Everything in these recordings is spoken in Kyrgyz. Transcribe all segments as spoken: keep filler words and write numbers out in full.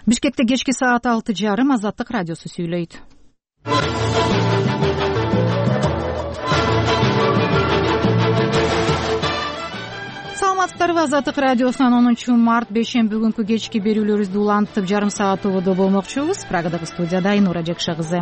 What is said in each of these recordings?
Бишкекте кечки саат алты жарым Азаттык радиосу сүйлөйт. Саламатсыздарбы? Азаттык радиосунан онунчу март бейшемби күнкү кечки берүүлөрүбүздү улантып жарым саат убада болмокчубуз. Прагадагы студияда Айнура Жекша кызы.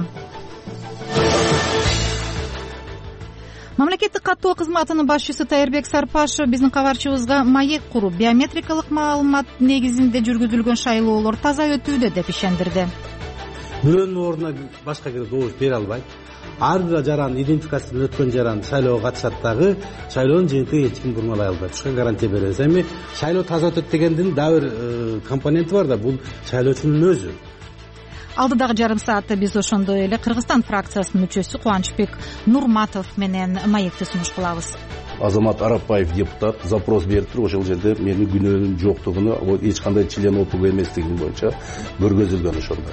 Мамлекеттик каттоо кызматынын башчысы Тайырбек Сарпашев биздин кабарчыбызга маек куруп, биометрикалык маалымат негизинде жүргүзүлгөн шайлоолор таза өтүүдө деп ишендирди. Бирөөнүн ордуна башка кире добуш бере албайт. Ар бир жаран идентификациядан өткөн жаран шайлоого катышат дагы шайлоонун жыйынтыгы эч ким бурмалай албайт. Ушуга гарантия беребиз. Эми шайлоо таза өтөт дегендин дагы бир компоненти бар да, бул шайлоочунун өзү. Алдыдагы жарым саатта биз ошондой эле Кыргызстан фракциясынын мүчөсү Кубанычбек Нурматов менен маекти сунуш кылабыз. Азамат Арапбаев депутат запрос берип туруп, ошол жерде менин күнөөнүн жоктугуну, эч кандай член ОПГ эместигим боюнча көргөзүлгөн ошондо.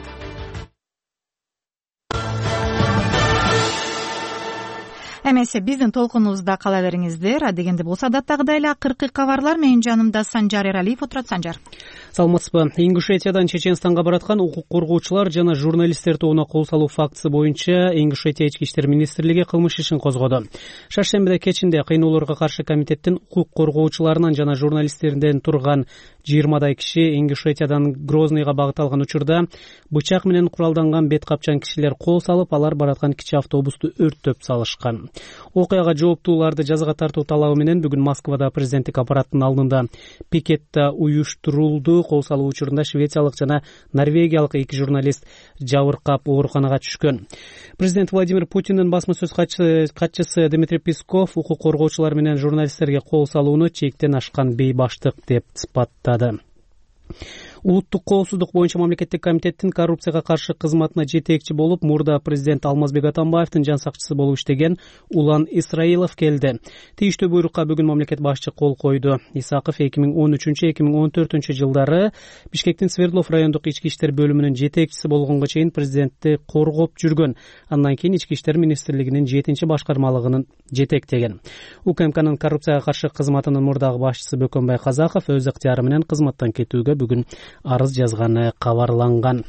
Эмесе биздин толкунубузда кала бериңиздер. Адегенде болсо адаттагыдай эле акыркы кабарлар менин жанымда Санжар Эралиев отурат. Санжар. Саламатсызбы? Ингушетиядан Чеченстанга бараткан укук коргоочулар жана журналисттер тобуна кол салуу фактысы боюнча Ингушетия ички иштер министрлиги кылмыш ишин козгоду. Шаршембиде кечинде кыйноолорго каршы комитеттин укук коргоочуларынан жана журналисттерден турган жыйырмадай киши Ингушетиядан Грозныйга багыт алган учурда бычак менен куралданган бет капчан кишилер кол салып, алар бараткан кичи автобусту өрттөп салышкан. Окуяга жооптууларды жазага тартуу талабы менен бүгүн Москвада президенттик аппараттын алдында пикетте уюштурулду. Кол салуу учурунда швециялык жана норвегиялык эки журналист жабыркап ооруканага түшкөн. Президент Владимир Путиндин басма сөз катчысы Дмитрий Песков укук коргоочулар менен журналисттерге кол салууну чектен ашкан бейбаштык деп сыпаттады. Улуттук коопсуздук боюнча мамлекеттик комитеттин коррупцияга каршы кызматына жетекчи болуп, мурда президент Алмазбек Атамбаевдин жан сакчысы болуп иштеген Улан Исраилов келди. Тийиштүү буйрукка бүгүн мамлекет башчы кол койду. Исаков эки миң он үчүнчү эки миң он төртүнчү жылдары Бишкектин Свердлов райондук ички иштер бөлүмүнүн жетекчиси болгонго чейин президентти коргоп жүргөн. Андан кийин ички иштер министрлигинин жетинчи башкармалыгынын жетектеген. УКМКнын коррупцияга каршы кызматынын мурдагы башчысы Бөкөнбай Казаков өз ыктыяры менен кызматтан кетүүгө бүгүн арыз жазганы кабарланган.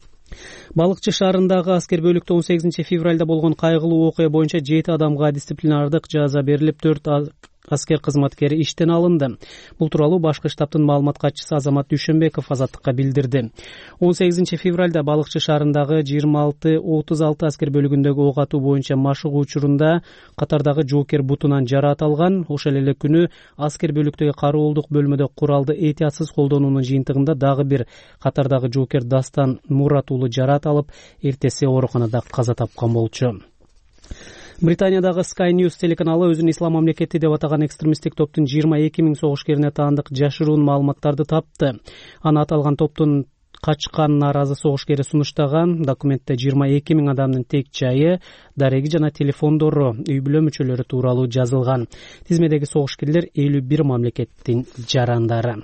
Балыкчы шаарындагы аскер бөлүктө он сегизинчи февралда болгон кайгылуу окуя боюнча жети адамга дисциплинардык жаза берилип, төрт аскер кызматкери иштен алынды. Бул тууралуу башкы штабтын маалымат катчысы Азамат Дүйшөнбеков Азаттыкка билдирди. он сегизинчи февралда Балыкчы шаарындагы жыйырма алты отуз алты аскер бөлүгүндөгү ок атуу боюнча машык учурунда катардагы жоокер бутунан жараат алган. Ошол эле күнү аскер бөлүктөгү кароолдук бөлмөдө куралды этиятсыз колдонуунун жыйынтыгында дагы бир катардагы жоокер Дастан Мурат уулу жараат алып, эртеси ооруканада каза тапкан болчу. Британиядагы Sky News телеканалы өзүн ислам мамлекети деп атаган экстремисттик топтун жыйырма эки миң согушкерине таандык жашыруун маалыматтарды тапты. Аны аталган топтун качкан нааразы согушкери сунуштаган. Документте жыйырма эки миң адамдын тек жайы, дареги жана телефондору, үй бүлө мүчөлөрү тууралуу жазылган. Тизмедеги согушкерлер элүү бир мамлекеттин жарандары.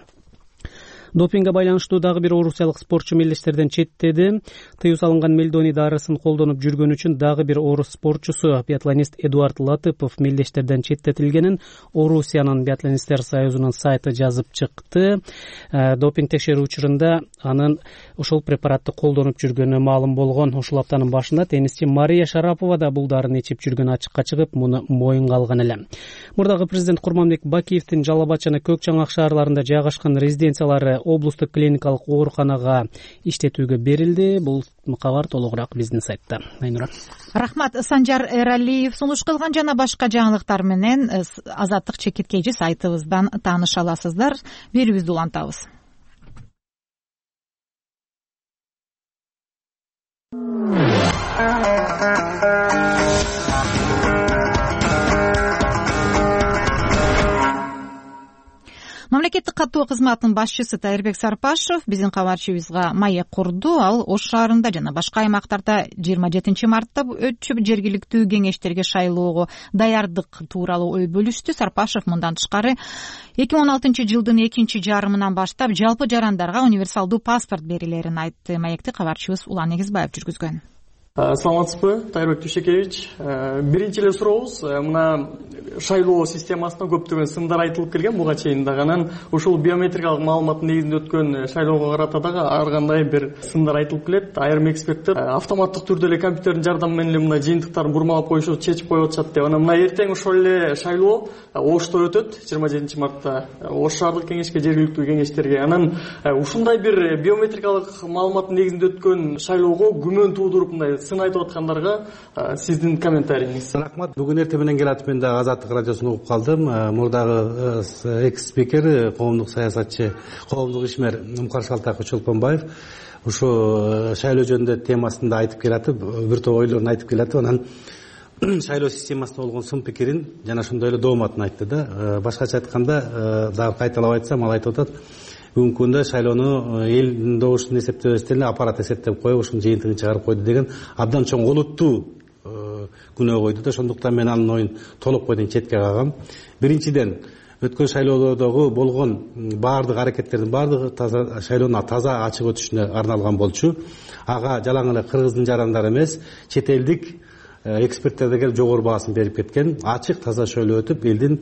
Допингге байланыштуу дагы бир орусиялык спортчу мелдештерден четтеди. Тыюу салынган мелдони дарысын колдонуп жүргөн үчүн дагы бир орус спортчусу, биатлонист Эдуард Латыпов мелдештерден четтетилгенин Орусиянын биатлонисттер союзунун сайты жазып чыкты. Допинг текшерүү учурунда анын ошол препаратты колдонуп жүргөнү маалым болгон. Ушул аптанын башында теннисчи Мария Шарапова да бул дарыны ичип жүргөнү ачыкка чыгып, муну моюнга алган эле. Мурдагы президент Курманбек Бакиевдин Жалал Абад жана Көк Чаңак шаарларында жайгашкан резиденциялары облустук клиникалык ооруканага иштетүүгө берилди. Бул кабар толугураак биздин сайтта. Айнура. Рахмат. Санжар Эралиев сунуш кылган жана башка жаңылыктар менен Азаттык чекиткейчи сайтыбыздан тааныша аласыздар. Берүүбүздү улантабыз. Мамлекеттик каттоо кызматынын башчысы Тайырбек Сарпашев биздин кабарчыбызга маек курду. Ал Ош шаарында жана башка аймактарда жыйырма жетинчи мартта өтчү жергиликтүү кеңештерге шайлоого даярдык тууралуу ой бөлүштү. Сарпашев мындан тышкары эки миң он алтынчы жылдын экинчи жарымынан баштап жалпы жарандарга универсалдуу паспорт берилерин айтты. Маекти кабарчыбыз Улан Негизбаев жүргүзгөн. Саламатсызбы, Тайырбек Түйшекевич. Биринчи эле сурообуз, мына шайлоо системасына көптөгөн сындар айтылып келген буга чейин дагы. Анан ушул биометрикалык маалыматтын негизинде өткөн шайлоого карата дагы ар кандай бир сындар айтылып келет. Айрым эксперттер автоматтык түрдө эле компьютердин жардамы менен эле мына жыйынтыктарын бурмалап коюшу чечип коюп атышат деп. Анан мына эртең ошол эле шайлоо Ошто өтөт, жыйырма жетинчи мартта. Ош шаардык кеңешке, жергиликтүү кеңештерге. Анан ушундай бир биометрикалык маалыматтын негизинде өткөн шайлоого күмөн туудуруп мындай сын айтып аткандарга сиздин комментарийиңиз. Рахмат. Бүгүн эртең менен келатып мен дагы Азаттык радиосун угуп калдым. Мурдагы экс спикер, коомдук саясатчы, коомдук ишмер Умкар Шалтаков Чолпонбаев ушу шайлоо жөнүндө темасында айтып келатып, бир топ ойлорун айтып келатып, анан шайлоо системасында болгон сын пикирин жана ошондой эле дооматын айтты да. Башкача айтканда, дагы кайталап айтсам, ал айтып атат, бүгүнкү күндө шайлоону элдин добушун эсептебестен эле аппарат эсептеп коюп, ушунун жыйынтыгын чыгарып койду деген абдан чоң олуттуу күнөө койду да. Ошондуктан мен анын оюн толук бойдон четке кагам. Биринчиден, өткөн шайлоодогу болгон баардык аракеттердин баардыгы таза шайлоонун таза ачык өтүшүнө арналган болчу. Ага жалаң эле кыргыздын жарандары эмес, чет элдик эксперттер да келип жогору баасын берип кеткен. Ачык таза шайлоо өтүп, элдин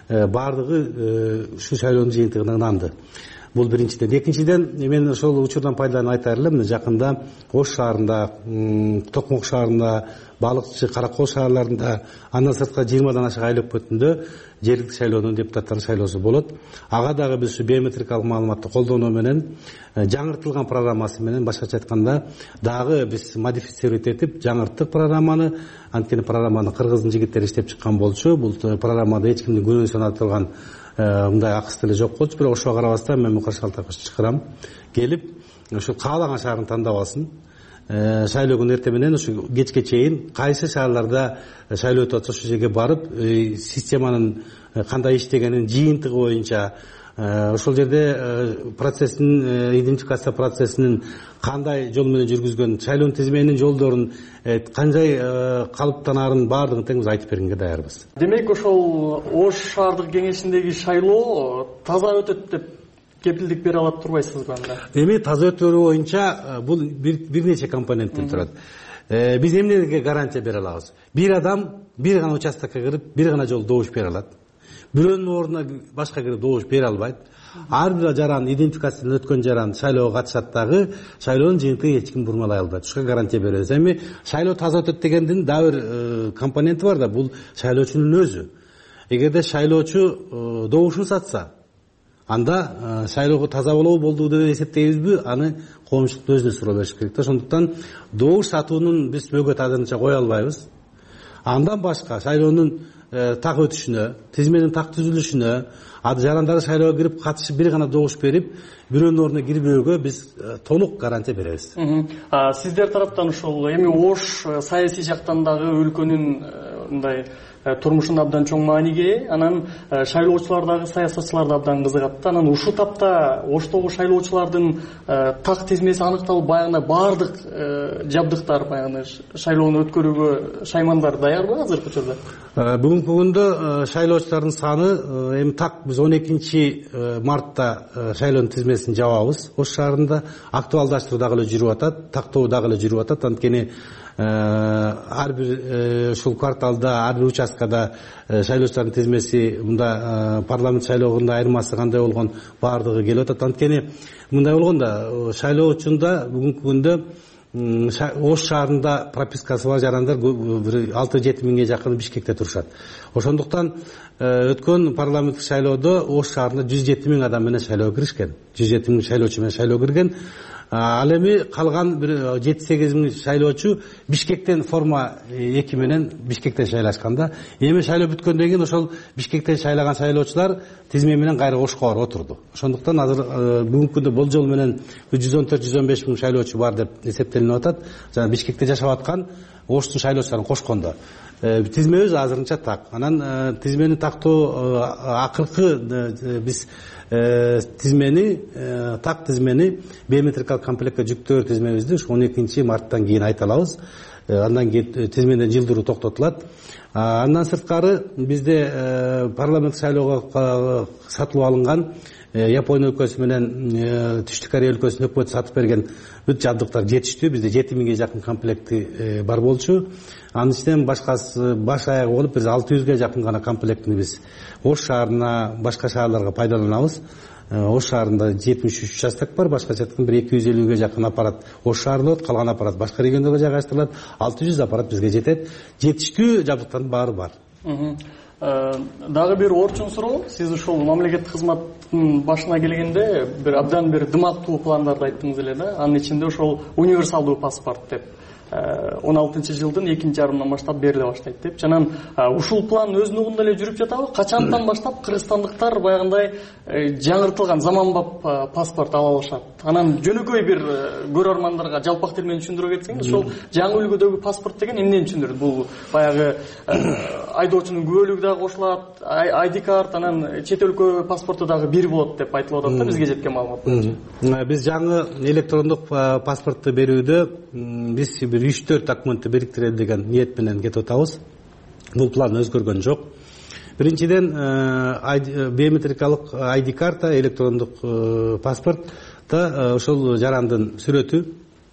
баардыгы ушу шайлоонун жыйынтыгына ынанды. Бул биринчиден. Экинчиден, мен ошол учурдан пайдаланып айтар элем, жакында Ош шаарында, Токмок шаарында, Балыкчы, Каракол шаарларында, андан сырткары жыйырмадан ашык айлык өтүндө жергиликтүү шайлоонун депутаттарын шайлоосу болот. Ага дагы биз ушу биометрикалык маалыматты колдонуу менен, жаңыртылган программасы менен, башкача айтканда, дагы биз модифицировать этип, жаңырттык программаны, анткени программаны кыргыздын жигиттери иштеп чыккан болчу. Бул программада эч кимдин күнөө санатылган мындай акыс деле жок болчу. Бирок ошого карабастан мен Мукар Шалтаковду чакырам, келип ошол каалаган шаарын тандап алсын. Шайлоо күнү эртең менен ушу кечке чейин кайсы шаарларда шайлоо өтүп атса ошол жерге барып, системанын кандай иштегенин жыйынтыгы боюнча, ошол жерде процесстин, идентификация процессинин кандай жол менен жүргүзгөн, шайлоонун тизменин жолдорун канчай калыптанаарын баардыгын тең биз айтып бергенге даярбыз. Демек, ошол Ош шаардык кеңешиндеги шайлоо таза өтөт деп кепилдик бере алат турбайсызбы анда? Эми таза өтөрү боюнча бул бир нече компоненттен турат. Биз эмнеге гарантия бере алабыз? Бир адам бир гана участокко кирип, бир гана жолу добуш бере алат. Бирөөнүн ордуна башка кирип добуш бере албайт. Ар бир жаран, идентификациядан өткөн жаран шайлоого катышат дагы, шайлоонун жыйынтыгын эч ким бурмалай албайт. Ушуга гарантия беребиз. Эми шайлоо таза өтөт дегендин дагы бир компоненти бар да, бул шайлоочунун өзү. Эгерде шайлоочу добушун сатса, анда шайлоого таза болобу болду деп эсептейбизби, аны коомчулуктун өзүнө суроо бериш керек да. Ошондуктан добуш сатуунун биз бөгөт азырынча кое албайбыз. Андан башка шайлоонун так өтүшүнө, тизменин так түзүлүшүнө, жарандары шайлоого кирип катышып бир гана добуш берип, бирөөнүн ордуна кирбөөгө биз толук гарантия беребиз. Сиздер тараптан ушул эми Ош саясий жактан дагы өлкөнүн мындай турмушун абдан чоң мааниге, анан шайлоочулар дагы саясатчылар да абдан кызыгат. Анан ушул тапта Оштогу шайлоочулардын так тизмеси аныкталып, баягы баардык жабдыктар, баягы шайлоону өткөрүүгө шаймандар даярбы азыркы учурда? Бүгүнкү күндө шайлоочулардын саны эми так биз он экинчи мартта шайлоонун тизмесин жабабыз. Ош шаарында актуалдаштыруу дагы эле жүрүп атат, тактоо дагы эле жүрүп атат. Анткени ар бир ушул кварталда, ар бир участкада шайлоочулардын тизмеси, мында парламент шайлоогунда айырмасы кандай болгон баардыгы келип атат. Анткени мындай болгон да, шайлоочунда бүгүнкү күндө Ош шаарында пропискасы бар жарандар алты жети миңге жакын Бишкекте турушат. Ошондуктан өткөн парламенттик шайлоодо Ош шаарында жүз жети миң адам менен шайлоого киришкен. жүз жети миң шайлоочу менен шайлоого кирген. Ал эми калган бир жети сегиз миң шайлоочу Бишкектен форма эки менен Бишкектен шайлашканда. Эми шайлоо бүткөндөн кийин ошол Бишкектен шайлаган шайлоочулар тизме менен кайра Ошко барып отурду. Ошондуктан азыр бүгүнкү күндө болжол менен жүз он төрт жүз он беш миң шайлоочу бар деп эсептелип атат. Жана Бишкекте жашап аткан Оштун шайлоочуларын кошкондо. Тизмебиз азырынча так. Анан тизмени тактоо акыркы биз тизмени, так тизмени биометрикалык комплектке жүктөө тизмебизди он экинчи марттан кийин айта алабыз. Андан кийин тизмеден жылдыруу токтотулат. Андан сырткары бизде парламент шайлоого сатылып алынган Япония өлкөсү менен Түштүк Корея өлкөсүнүн өкмөтү сатып берген бүт жабдыктар жетиштүү. Бизде жети миңге жакын комплекти бар болчу. Анын ичинен башкасы баш аягы болуп биз алты жүзгө жакын гана комплектини биз Ош шаарына, башка шаарларга пайдаланабыз. Ош шаарында жетимиш үч участок бар, башкача айтканда бир эки жүз элүүгө жакын аппарат Ош шаарында болот, калган аппарат башка региондорго жайгаштырылат. алты жүз аппарат бизге жетет. Жетиштүү жабдыктардын баары бар. Дагы бир орчун суроо. Сиз ушул мамлекеттик кызматтын башына келгенде бир абдан бир дымактуу пландарды айттыңыз эле да. Анын ичинде ошол универсалдуу паспорт деп он алтынчы жылдын экинчи жарымынан баштап бериле баштайт деп. Жанан ушул план өз нугунда эле жүрүп жатабы? Качандан баштап кыргызстандыктар баягындай жаңыртылган заманбап паспорт ала алышат? Анан жөнөкөй бир көрөрмандарга жалпак тил менен түшүндүрө кетсеңиз, ошол жаңы үлгүдөгү паспорт деген эмнени түшүндүрөт? Бул баягы айдоочунун күбөлүгү дагы кошулат, ай ди карт, анан чет өлкө паспорту дагы бир болот деп айтылып атат да бизге жеткен маалымат боюнча. Биз жаңы электрондук паспортту берүүдө биз бир үч төрт документти бириктирели деген ниет менен кетип атабыз. Бул план өзгөргөн жок. Биринчиден биометрикалык ай ди карта, электрондук паспортта ошол жарандын сүрөтү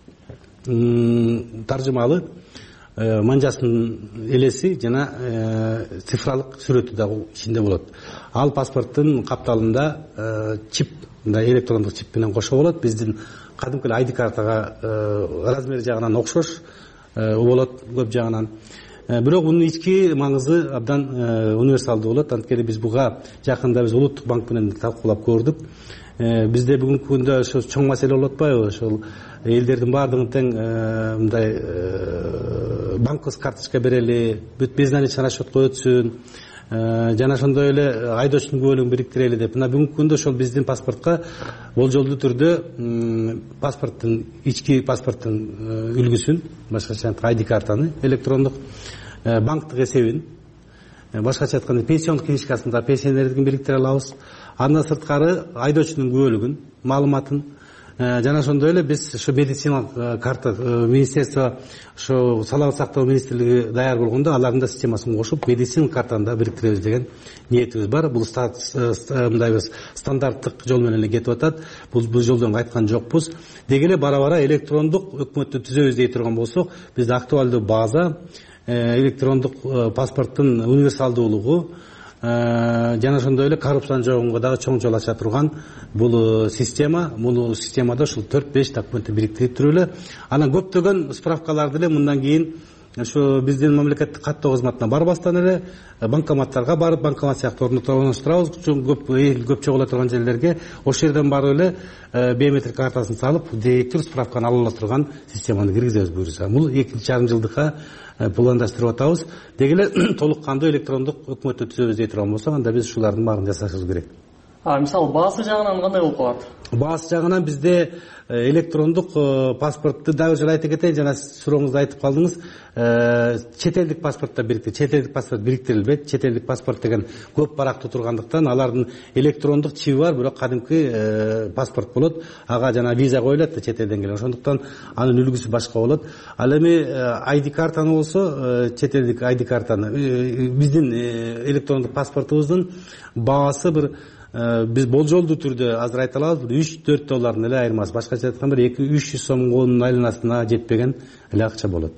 таржымалы, манжасынын элеси жана цифралык сүрөтү дагы ичинде болот. Ал паспорттун капталында чип, электрондук чип менен кошо болот. Биздин кадимки ай ди картага размери жагынан окшош болот көп жагынан. Бирок мунун ички маңызы абдан универсалдуу болот. Анткени биз буга жакында биз улуттук банк менен талкуулап көрдүк. Бизде бүгүнкү күндө ошо чоң маселе болуп атпайбы? Ошол элдердин баардыгын тең мындай банковский карточка берели, бүт безналичный расчетко өтсүн, жана ошондой эле айдоочунун күбөлүгүн бириктирели деп. Мына бүгүнкү күндө ошол биздин паспортко болжолдуу түрдө паспорттун ички паспорттун үлгүсүн, башкача айтканда ай ди картаны, электрондук банктык эсебин, башкача айтканда пенсиондук книжкасында пенсионердин бириктире алабыз. Андан сырткары айдоочунун күбөлүгүн, маалыматын жана ошондой эле биз ошо медициналык карта министерство ошо саламат сактоо министрлиги даяр болгондо алардын да системасын кошуп медициналык картаны да бириктиребиз деген ниетибиз бар. Бул мындай биз стандарттык жол менен эле кетип атат. Бул бул жолдон кайткан жокпуз. Деги эле бара-бара электрондук өкмөттү түзөбүз дей турган болсок, бизде актуалдуу база, электрондук паспорттун универсалдуулугу жана ошондой эле коррупцияны жогонго дагы чоң жол ача турган бул система, бул системада ушул төрт беш документти бириктирип туруп эле анан көптөгөн справкаларды эле мындан кийин ошо биздин мамлекеттик каттоо кызматына барбастан эле банкоматтарга барып, банкомат сыяктуу орнотурабыз. Көп көп чогула турган жерлерге ошол жерден барып эле биометрик картасын салып, директор справканы ала ала турган системаны киргизебиз буюрса. Бул экинчи жарым жылдыкка пландаштырып атабыз. Деги эле толук кандуу электрондук өкмөттү түзөбүз дей турган болсок, анда биз ушулардын баарын жасашыбыз керек. А мисалы баасы жагынан кандай болуп калат? Баасы жагынан бизде электрондук паспортты дагы жыл айтып кетейин, жана сурооңузду айтып калдыңыз. Чет элдик паспортто бириктир, чет элдик паспорт бириктирилбейт. Чет элдик паспорт деген көп барактуу тургандыктан алардын электрондук чиби бар, бирок кадимки паспорт болот. Ага жана виза коюлат да чет элден келген. Ошондуктан анын үлгүсү башка болот. Ал эми ай ди картаны болсо, чет элдик ай ди картаны биздин электрондук паспортубуздун баасы бир биз болжолдуу түрдө азыр айта алабыз, бир үч төрт доллардын эле айырмасы. Башкача айтканда бир эки үч жүз сомдун айланасына жетпеген эле акча болот.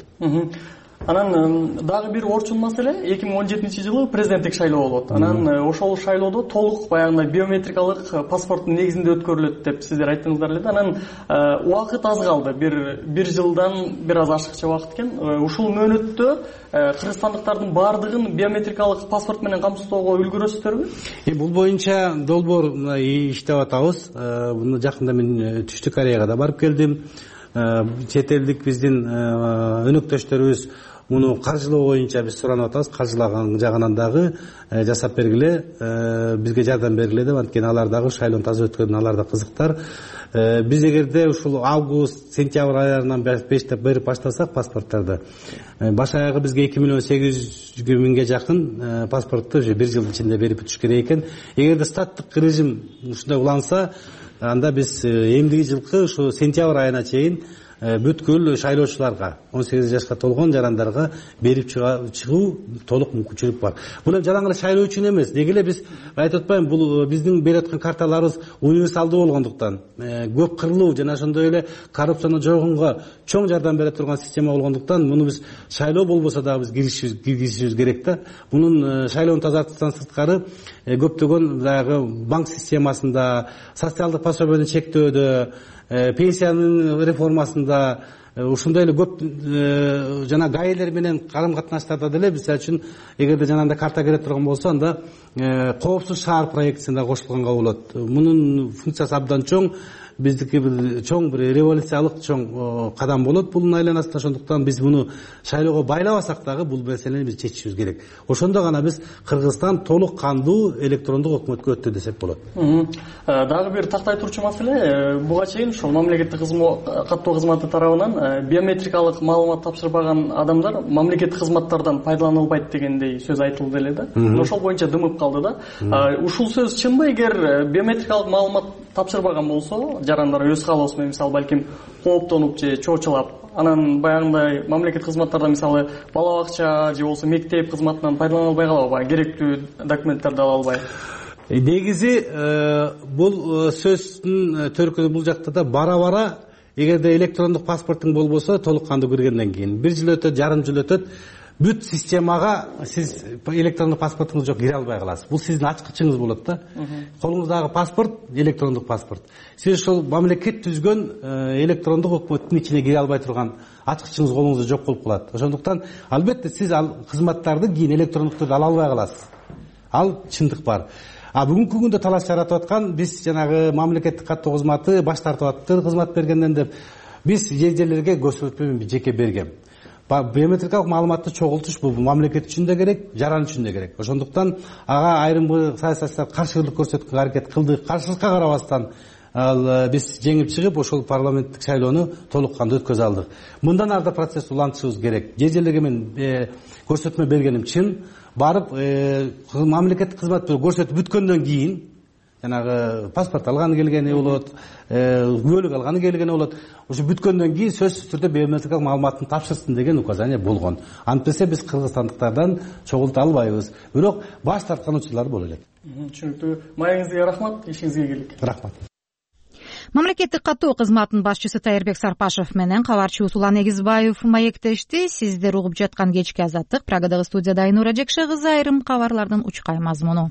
Анан дагы бир орчун маселе, эки миң он жетинчи жылы президенттик шайлоо болот. Анан ошол шайлоодо толук баягындай биометрикалык паспорттун негизинде өткөрүлөт деп сиздер айттыңыздар эле. Анан убакыт аз калды, бир бир жылдан бир аз ашыкча убакыт экен. Ушул мөөнөттө кыргызстандыктардын баардыгын биометрикалык паспорт менен камсыздоого үлгүрөсүздөрбү? Бул боюнча долбоор иштеп атабыз. Буну жакында мен Түштүк Кореяга да барып келдим. Чет элдик биздин өнөктөштөрүбүз муну каржылоо боюнча биз суранып атабыз. Каржылаган жагынан дагы жасап бергиле, бизге жардам бергиле деп, анткени алар дагы шайлоону таза өткөргөн, алар да кызыктар. Биз эгерде ушул август, сентябрь айларынан бештеп берип баштасак паспорттарды, баш аягы бизге эки миллион сегиз жүз миңге жакын паспортту уже бир жылдын ичинде берип бүтүш керек экен. Эгерде штаттык режим ушундай уланса, анда биз эмдиги жылкы ушу сентябрь айына чейин бүткүл шайлоочуларга он сегиз жашка толгон жарандарга берип чыгуу толук мүмкүнчүлүк бар. Бул жалаң эле шайлоо үчүн эмес. Деги эле биз айтып атпайм, бул биздин берип аткан карталарыбыз универсалдуу болгондуктан, көп кырлуу жана ошондой эле коррупцияны жойгонго чоң жардам бере турган система болгондуктан, муну биз шайлоо болбосо дагы биз киргизишибиз керек да. Мунун шайлоону тазартуудан сырткары көптөгөн дагы банк системасында, социалдык пособияны чектөөдө, пенсиянын реформасында, ушундай эле көп жана гаилер менен карым катнаштарда деле мисалы үчүн эгерде жанагындай карта кере турган болсо, анда коопсуз шаар проектисине кошулганга болот. Мунун функциясы абдан чоң. Биздики бир чоң бир революциялык чоң кадам болот бунун айланасында. Ошондуктан биз муну шайлоого байлабасак дагы бул маселени биз чечишибиз керек. Ошондо гана биз Кыргызстан толук кандуу электрондук өкмөткө өттү десек болот. Дагы бир тактай турчу маселе, буга чейин ошол мамлекеттик каттоо кызматы тарабынан биометрикалык маалымат тапшырбаган адамдар мамлекеттик кызматтардан пайдаланылбайт дегендей сөз айтылды эле да. Ошол боюнча дымып калды да. Ушул сөз чынбы? Эгер биометрикалык маалымат тапшырбаган болсо, жарандар өз каалоосу менен мисалы балким кооптонуп же чоочулап, анан баягындай мамлекеттик кызматтарда мисалы бала бакча же болбосо мектеп кызматынан пайдалана албай калабы, керектүү документтерди ала албай? Негизи бул сөздүн төркүнү бул жакта да бара-бара, эгерде электрондук паспортуң болбосо толук кандуу киргенден кийин бир жыл өтөт, жарым жыл өтөт, бүт системага сиз электрондук паспортуңуз жок, кире албай каласыз. Бул сиздин ачкычыңыз болот да. Колуңуздагы паспорт электрондук паспорт. Сиз ошол мамлекет түзгөн электрондук өкмөттүн ичине кире албай турган ачкычыңыз колуңузда жок болуп калат. Ошондуктан албетте сиз ал кызматтарды кийин электрондук түрдө ала албай каласыз. Ал чындык бар. А бүгүнкү күндө талаш жаратып аткан, биз жанагы мамлекеттик каттоо кызматы баш тартып атты кызмат бергенден деп, биз жер жерлерге көрсөтмө жеке бергем. Биометрикалык маалыматты чогултуш бул мамлекет үчүн да керек, жаран үчүн да керек. Ошондуктан ага айрым саясатчылар каршылык көрсөткөнгө аракет кылды. Каршылыкка карабастан ал биз жеңип чыгып, ошол парламенттик шайлоону толук кандуу өткөзө алдык. Мындан ары да процесс улантышыбыз керек. Жер жерлерге мен көрсөтмө бергеним чын. Барып мамлекеттик кызмат көрсөтүп бүткөндөн кийин жанагы паспорт алганы келгени болот, күбөлүк алганы келгени болот. Ошо бүткөндөн кийин сөзсүз түрдө биометрикалык маалыматын тапшырсын деген указание болгон. Антпесе биз кыргызстандыктардан чогулта албайбыз. Бирок баш тарткан учурлар боло элек. Түшүнүктүү. Маегиңизге рахмат, ишиңизге ийгилик. Рахмат. Мамлекеттик каттоо кызматынын башчысы Тайырбек Сарпашев менен кабарчыбыз Улан Эгизбаев маектешти. Сиздер угуп жаткан кечки азаттык. Прагадагы студияда Айнура Жекше кызы, айрым кабарлардын учкай мазмуну.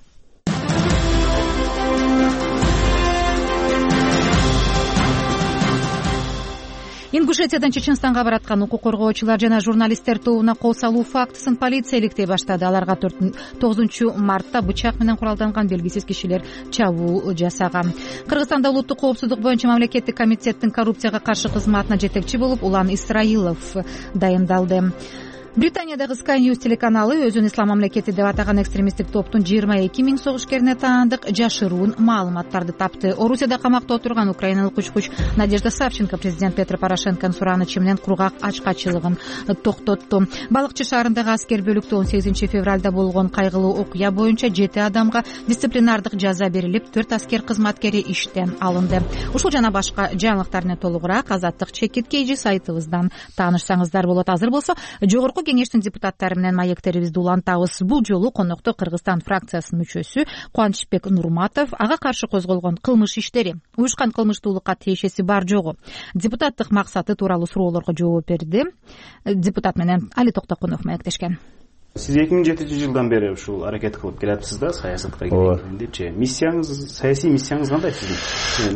Ингушетиядан Чеченстанга бараткан укук коргоочулар жана журналисттер тобуна кол салуу фактысын полиция иликтей баштады. Аларга тогузунчу мартта бычак менен куралданган белгисиз кишилер чабуу жасаган. Кыргызстанда улуттук коопсуздук боюнча мамлекеттик комитеттин коррупцияга каршы кызматына жетекчи болуп Улан Исраилов дайындалды. Британиядагы Sky News телеканалы өзүн ислам мамлекети деп атаган экстремисттик топтун жыйырма эки миң согушкерине таандык жашыруун маалыматтарды тапты. Орусияда камакта отурган украиналык учкуч Надежда Савченко президент Петро Порошенконун суранычы менен кургак ачкачылыгын токтотту. Балыкчы шаарындагы аскер бөлүктө он сегизинчи февралда болгон кайгылуу окуя боюнча жети адамга дисциплинардык жаза берилип, төрт аскер кызматкери иштен алынды. Ушул жана башка жаңылыктар менен толугураак Азаттык чекит кейжи сайтыбыздан таанышсаңыздар болот. Азыр болсо жогорку кеңештин депутаттары менен маектерибизди улантабыз. Бул жолу конокто Кыргызстан фракциясынын мүчөсү Кубанычбек Нурматов ага каршы козголгон кылмыш иштери, уюшкан кылмыштуулукка тиешеси бар жогу, депутаттык максаты тууралуу суроолорго жооп берди. Депутат менен Али Токтокунов маектешкен. Сиз эки миң жетинчи жылдан бери ушул аракет кылып келатсыз да, саясатка киргендепчи. Миссияңыз, саясий миссияңыз кандай сиздин?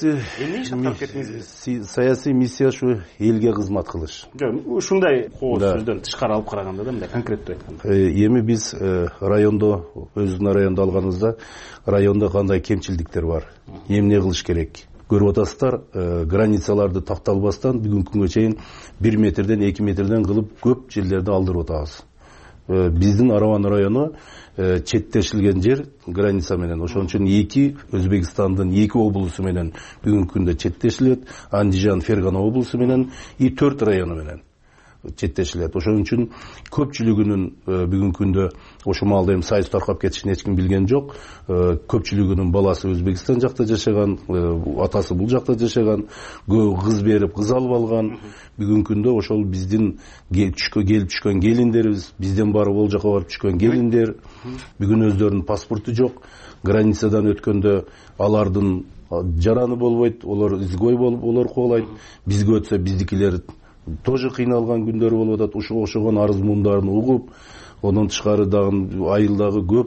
Саясий саясий миссия ушу элге кызмат кылыш. Жок, ушундай кооз сөздөн тышкары алып караганда да, мындай конкреттүү айтканда. Эми биз райондо, өзүбүздүн райондо алганыбызда, райондо кандай кемчилдиктер бар, эмне кылыш керек? Көрүп атасыздар, границаларды такталбастан бүгүнкү күнгө чейин бир метрден эки метрден кылып көп жерлерди алдырып атабыз. Биздин Араван району четтешилген жер граница менен. Ошон үчүн эки Өзбекстандын эки облусу менен бүгүнкү күндө четтешилет, Андижан, Фергана облусу менен и төрт району менен. четтешилет. Ошон үчүн көпчүлүгүнүн бүгүнкү күндө ошо маалда эми сайыс таркап кетишин эч ким билген жок. Көпчүлүгүнүн баласы Өзбекстан жакта жашаган, атасы бул жакта жашаган, кыз берип кыз алып алган. Бүгүнкү күндө ошол биздин келип түшкөн келиндерибиз, бизден барып ол жака барып түшкөн келиндер бүгүн өздөрүнүн паспорту жок. Границадан өткөндө алардын жараны болбойт, олар изгой болуп, олар кубалайт. Бизге өтсө биздикилер тоже кыйналган күндөрү болуп атат. Ошогон арыз мундарын угуп, одан тышкары дагы айылдагы көп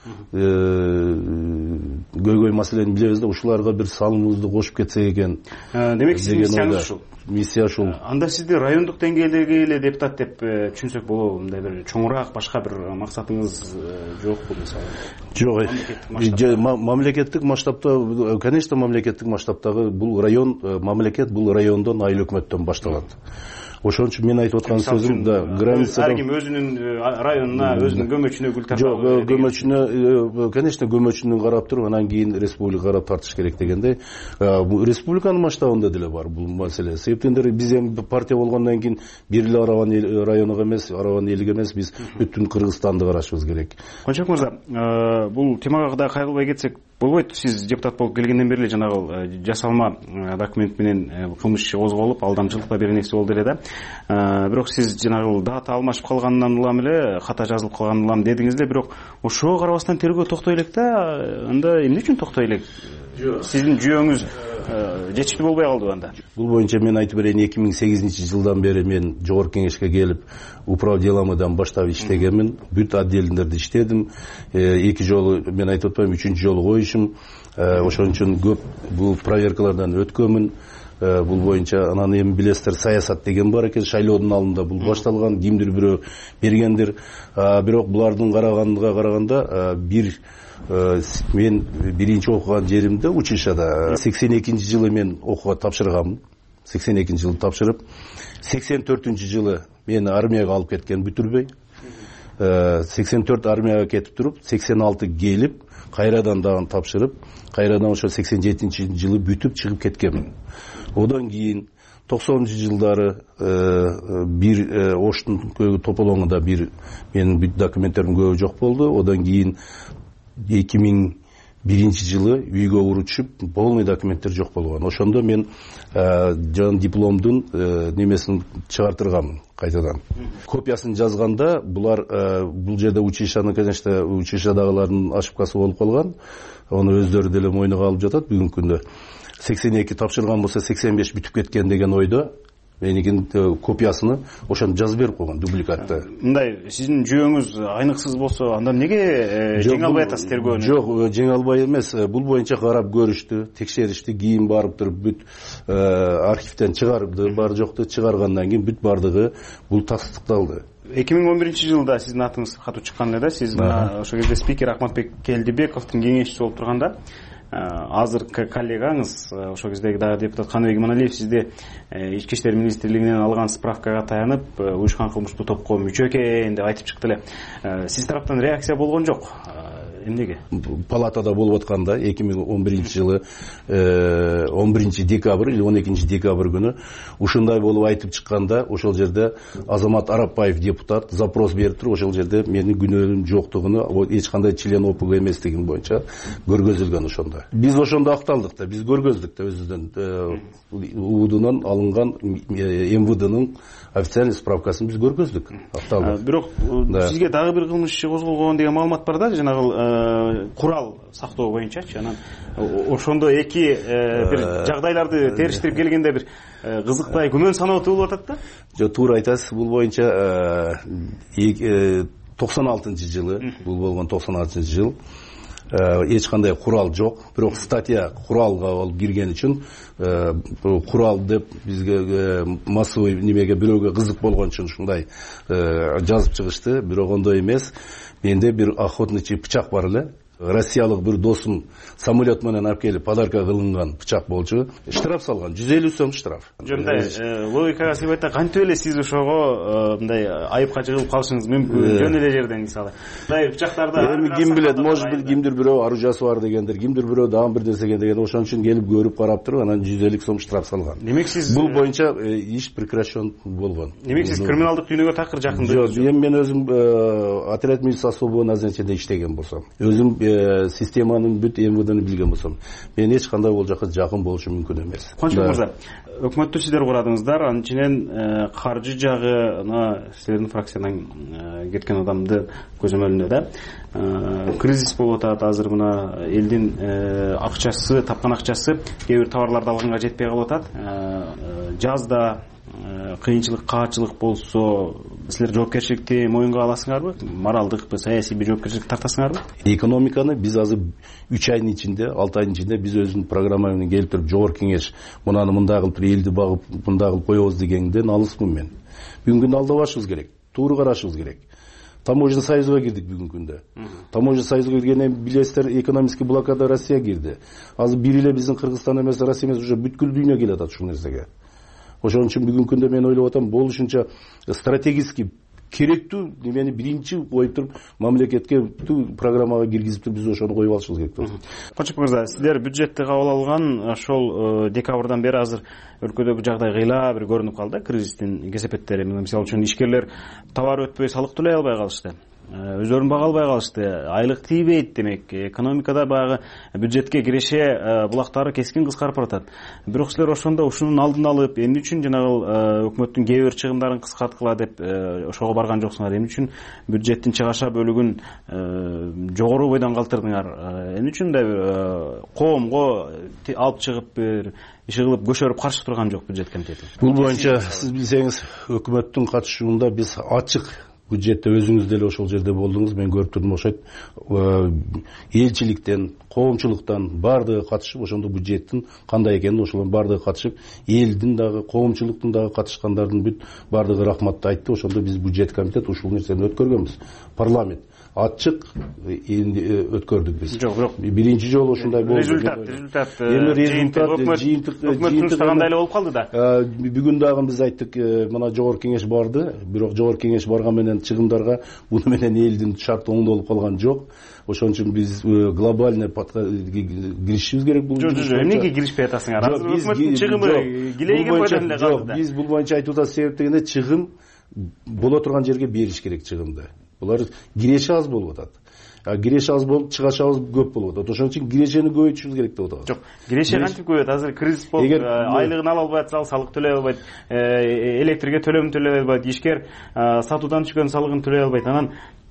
көйгөй маселени билебиз да, ушуларга бир салымыбызды кошуп кетсек экен. Демек сиздин миссияңыз ушул. Миссия ушул. Анда сизди райондук деңгээлдеги эле депутат деп түшүнсөк болобу? Мындай бир чоңураак башка бир максатыңыз жокпу мисалы? Жок. Мамлекеттик масштабта, конечно, мамлекеттик масштабтагы бул район, мамлекет бул райондон, айыл өкмөттөн башталат. Ошон үчүн мен айтып аткан сөзүм да, границадан ар ким өзүнүн районуна, өзүнүн көмөчүнө гүл тартат. Жок, көмөчүнө, конечно, көмөчүнүн карап туруп, анан кийин республика карап тартыш керек дегендей. Республиканын масштабында деле бар бул маселе. Себептен биз эми партия болгондон кийин бир эле Араван районуга эмес, Араван элиге эмес, биз бүткүл Кыргызстанды карашыбыз керек. Кончок мырза, бул темага да кайрылбай кетсек болбойт. Сиз депутат болуп келгенден бери эле жанагы жасалма документ менен кылмыш иши козголуп, алдамчылыкта бир нерсе болду эле да. Бирок сиз жанагы дата алмашып калганынан улам эле, ката жазылып калганынан улам дедиңиз эле, бирок ошого карабастан тергөө токтой элек да. Анда эмне үчүн токтой элек? Сиздин жүйөңүз жетиштүү болбой калдыбы анда? Бул боюнча мен айтып берейин, эки миң сегизинчи жылдан бери мен жогорку кеңешке келип, управ деламыдан баштап иштегенмин. Бүт отделдерде иштедим. Эки жолу мен айтып атпайм, үчүнчү жолу коюшум. Ошон үчүн көп бул проверкалардан өткөнмүн. Бул боюнча анан эми билесиздер, саясат деген бар экен, шайлоодун алдында бул башталган, кимдир бирөө бергендир. Бирок булардын караганга караганда бир мен биринчи окуган жеримде училищада сексен экинчи жылы мен окууга тапшырганмын. сексен экинчи жылы тапшырып, сексен төртүнчү жылы мени армияга алып кеткен бүтүрбөй. сексен төрт армияга кетип туруп, сексен алты келип, кайрадан дагы тапшырып, кайрадан ошо сексен жетинчи жылы бүтүп чыгып кеткенмин. Одан кийин токсонунчу жылдары бир Оштун тополоңунда бир менин бүт документтерим көбү жок болду. Одан кийин эки миң биринчи жылы үйгө урутушуп, полный документтер жок болгон. Ошондо мен жан дипломдун немесин чыгартырганмын кайтадан. Копиясын жазганда булар бул жерде училищаны, конечно, училищадагылардын ошибкасы болуп калган. Аны өздөрү деле мойнуга алып жатат бүгүнкү күндө. сексен эки тапшырган болсо сексен беш бүтүп кеткен деген ойдо меникин копиясыны ошону жазып берип койгон, дубликатты. Мындай сиздин жүйөңүз айныксыз болсо, анда эмнеге жеңе албай атасыз тергөөнү? Жок, жеңе албай эмес. Бул боюнча карап көрүштү, текшеришти, кийин барып туруп бүт архивден чыгарды, бар жокту чыгаргандан кийин бүт бардыгы бул тастыкталды. эки миң он биринчи жылда сиздин атыңыз катуу чыккан эле да. Сиз ошол кезде спикер Акматбек Келдибековдун кеңешчиси болуп турганда, азыркы коллегаңыз, ошол кездеги дагы депутат Каныбек Иманалиев сизди Ички иштер министрлигинен алган справкага таянып, уюшкан кылмыштуу топко мүчө экен деп айтып чыкты эле. Сиз тараптан реакция болгон жок? Эмнеге? Палатада болуп атканда эки миң он биринчи жылы он биринчи декабрь или он экинчи декабрь күнү ушундай болуп айтып чыкканда, ошол жерде Азамат Арапбаев депутат запрос берип туруп, ошол жерде менин күнөөнүм жоктугуну, эч кандай член ОПГ эместигим боюнча көргөзүлгөн ошондо. Биз ошондо акталдык да, биз көргөздүк да, өзүнүн УУДунан алынган МВДнын официальный справкасын биз көргөздүк, акталдык. Бирок сизге дагы бир кылмыш иши козголгон деген маалымат бар да, жанагы курал сактоо боюнчачы. Анан ошондо эки бир жагдайларды териштирип келгенде бир кызыктай күмөн саноо болуп атат да. Жок, туура айтасыз. Бул боюнча токсон алтынчы жылы, бул болгон токсон алтынчы жыл, эч кандай курал жок. Бирок статья куралга алып кирген үчүн, курал деп бизге массовый немеге бирөөгө кызык болгон үчүн ушундай жазып чыгышты. Бирок ондой эмес. Менде бир охотничий бычак бар эле. россиялык бир досум самолет менен алып келип подарка кылынган бычак болчу, штраф салган, жүз элүү сом штраф. Мындай логикага сыйбайт да, кантип эле сиз ошого мындай айыпка жыгылып калышыңыз мүмкүн жөн эле жерден мисалы. Мындай бычактарды эми ким билет, может быть кимдир бирөө оружиясы бар дегендер, кимдир бирөө дагы бир нерсе деген, ошон үчүн келип көрүп карап туруп анан жүз элүү сом штраф салган. Демек сиз бул боюнча иш прекращен болгон. Демек сиз криминалдык дүйнөгө такыр жакын. Жок, эми мен өзүм отряд милиция особого назначения иштеген болсом, өзүм системанын бүт эмгидени билген болсом, мен эч кандай бул жака жакын болушум мүмкүн эмес. Кончубек мырза, өкмөттү сиздер курадыңыздар, анын ичинен каржы жагына силердин фракциядан кеткен адамды көзөмөлүндө да кризис болуп атат. Азыр мына элдин акчасы, тапкан акчасы кээ бир товарларды алганга жетпей калып атат. Жазда кыйынчылык, каачылык болсо силер жоопкерчиликти моюнга аласыңарбы? Моралдык, саясий бир жоопкерчилик тартасыңарбы? Экономиканы биз азыр үч айдын ичинде, алты айдын ичинде биз өзүнүн программа менен келип туруп жогорку кеңеш мунаны мындай кылып туруп элди багып мындай кылып коебуз дегенден алыспын мен. Бүгүнкү күндө алдабашыбыз керек, туура карашыбыз керек. Таможня союзуна кирдик бүгүнкү күндө. Таможня союзуна киргенден билесиздер, экономический блокада Россия кирди. Азыр бир эле биздин Кыргызстан эмес, Россия эмес, уже бүткүл дүйнө келип атат ушул нерсеге. Ошон үчүн бүгүнкү күндө мен ойлоп атам, болушунча стратегический керектүү немени биринчи коюп туруп мамлекетке программага киргизип туруп биз ошону коюп алышыбыз керек. Кончубек мырза, сиздер бюджетти кабыл алган ошол декабрдан бери азыр өлкөдөгү жагдай кыйла бир көрүнүп калды, кризистин кесепеттери. Мисалы үчүн ишкерлер товар өтпөй салык төлөй албай калышты. Өздөрүн бага албай калышты. Айлык тийбейт, демек экономикада баягы бюджетке киреше булактары кескин кыскарып баратат. Бирок силер ошондо ушунун алдын алып, эмне үчүн жанагы өкмөттүн кээ бир чыгымдарын кыскарткыла деп ошого барган жоксуңар? Эмне үчүн бюджеттин чыгаша бөлүгүн жогору бойдон калтырдыңар? Эмне үчүн да коомго алып чыгып бир иши кылып көшөрүп каршы турган жок бюджет комитети? Бул боюнча сиз билсеңиз, өкмөттүн катышуунда биз ачык бюджетте өзүңүз деле ошол жерде болдуңуз, мен көрүп турдум, окшойт. Элчиликтен, коомчулуктан баардыгы катышып, ошондо бюджеттин кандай экенин ошолордун баардыгы катышып, элдин дагы, коомчулуктун дагы катышкандардын бүт баардыгы рахматты айтты. Ошондо биз бюджет комитет ушул нерсени өткөргөнбүз. Парламент ачык өткөрдүк биз. Жок, жок. Биринчи жолу ушундай болду. Результат, результат. Эми результат жыйынтык өкмөттүн кандай эле болуп калды да. Бүгүн дагы биз айттык, мына жогорку кеңеш барды, бирок жогорку кеңеш барган менен чыгымдарга буну менен элдин шарты оңдолуп калган жок. Ошон үчүн биз глобальный киришибиз керек бул. Жок, жок, эмнеге киришпей атасыңар? Азыр өкмөттүн чыгымы килейген бойдон эле калды да. Биз бул боюнча айтып атабыз, себеп дегенде чыгым боло турган жерге бериш керек чыгымды. Булар киреши аз болуп атат. А киреши аз болуп, чыгашабыз көп болуп атат. Ошон үчүн кирешени көбөйтүшүбүз керек деп атабыз. Жок, киреши кантип көбөйөт? Азыр кризис болуп, айлыгын ала албай атса, салык төлөй албайт, электрге төлөмүн төлөй албайт, ишкер сатуудан түшкөн салыгын төлөй албайт. Анан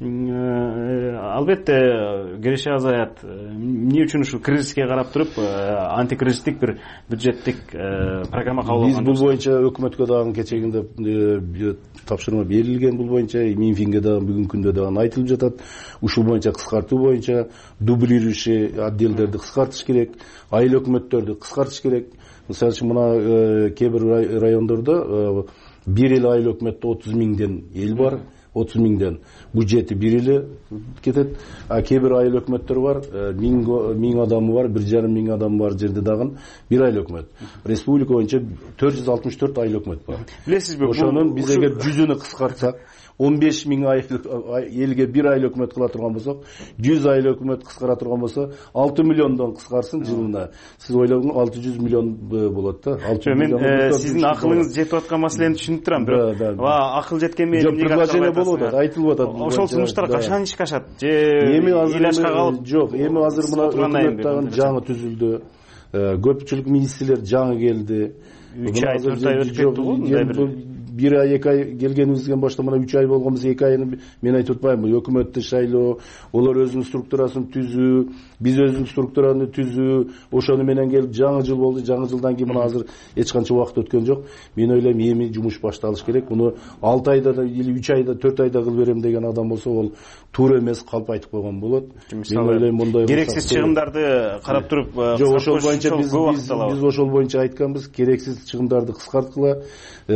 албетте киреши азаят. Эмне үчүн ушул кризиске карап туруп антикризистик бир бюджеттик программа кабыл алган? Биз бул боюнча өкмөткө дагы кечегинде тапшырма берилген, бул боюнча Минфинге дагы бүгүнкү күндө дагы айтылып жатат. Ушул боюнча кыскартуу боюнча дублирующий отделдерди кыскартыш керек, айыл өкмөттөрдү кыскартыш керек. Мисалы үчүн мына кээ бир райондордо бир эле айыл өкмөттө отуз миңден эл бар. отуз миңден бюджети бир эле кетет. А кээ бир айыл өкмөттөр бар, миң адамы бар, бир жарым миң адамы бар жерде дагы бир айыл өкмөт. Республика боюнча төрт жүз алтымыш төрт айыл өкмөт бар. Билесизби, ошонун биз эгер жүзүнү кыскартсак, он беш миң элге бир айыл өкмөт кыла турган болсок, жүз айыл өкмөт кыскара турган болсо, алты миллиондон кыскарсын жылына. Сиз ойлогоңуз алты жүз миллион болот да. Мен сиздин акылыңыз жетип аткан маселени түшүнүп турам, бирок акыл жеткенме эмне болуп атат, айтылып атат. Ошол сунуштар качан ишке ашат? Же илашка калып? Жок, эми азыр мына өкмөт дагы жаңы түзүлдү. Көпчүлүк министрлер жаңы келди. үч ай, төрт ай өтүп кетти го, мындай бир бир ай, эки ай келгенибизден баштап мына үч ай болгонбуз, эки айын мен айтып атпаймынбы, өкмөттү шайлоо, олар өзүнүн структурасын түзүү, биз өзүнүн структураны түзүү, ошону менен келип жаңы жыл болду, жаңы жылдан кийин мына азыр эч канча убакыт өткөн жок. Мен ойлойм, эми жумуш башталыш керек. Муну алты айда или үч айда, төрт айда кылып берем деген адам болсо, ол туура эмес, калп айтып койгон болот. Мен ойлойм, мондай керексиз чыгымдарды карап туруп, жок, ошол боюнча биз биз ошол боюнча айтканбыз, керексиз чыгымдарды кыскарткыла.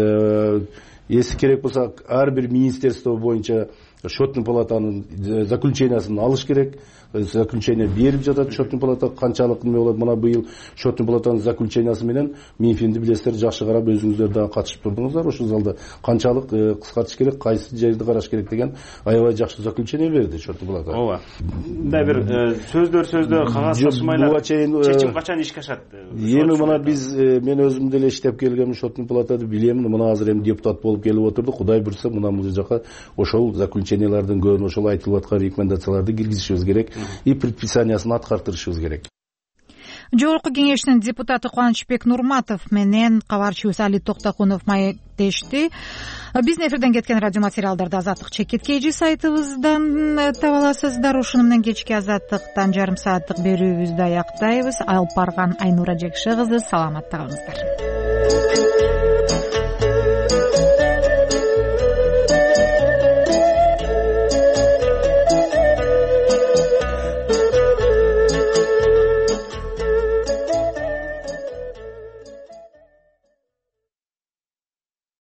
Если керек болса, ар бир министерство боюнча счетный палатанын заключениясын алыш керек. заключение берип жатат счетный палата, канчалык неме болот. Мына быйыл счетный палатанын заключениясы менен мифинди билесиздер, жакшы карап өзүңүздөр дагы катышып турдуңуздар ошол залда. Канчалык кыскартыш керек, кайсы жерди караш керек деген аябай жакшы заключение берди счетный палата. ооба. Мындай бир сөздөр сөздөр кагаз ташымайлар чечим качан ишке ашат? Эми мына биз мен өзүм деле иштеп келгем счетный палатада билем. Мына азыр эми депутат болуп келип отурду. Кудай буйрса мына бул жака ошол заключениялардын көбүн, ошол айтылып аткан рекомендацияларды киргизишибиз керек и предписаниясын аткартырышыбыз керек. Жогорку кеңештин депутаты Кубанычбек Нурматов менен кабарчыбыз Али Токтокунов маектешти. Биздин эфирден кеткен радио материалдарды Азаттык чекит kg сайтыбыздан таба аласыздар. Ушуну менен кечки Азаттыктан жарым сааттык берүүбүздү аяктайбыз. Алып барган Айнура Жекше кызы, саламатта калыңыздар.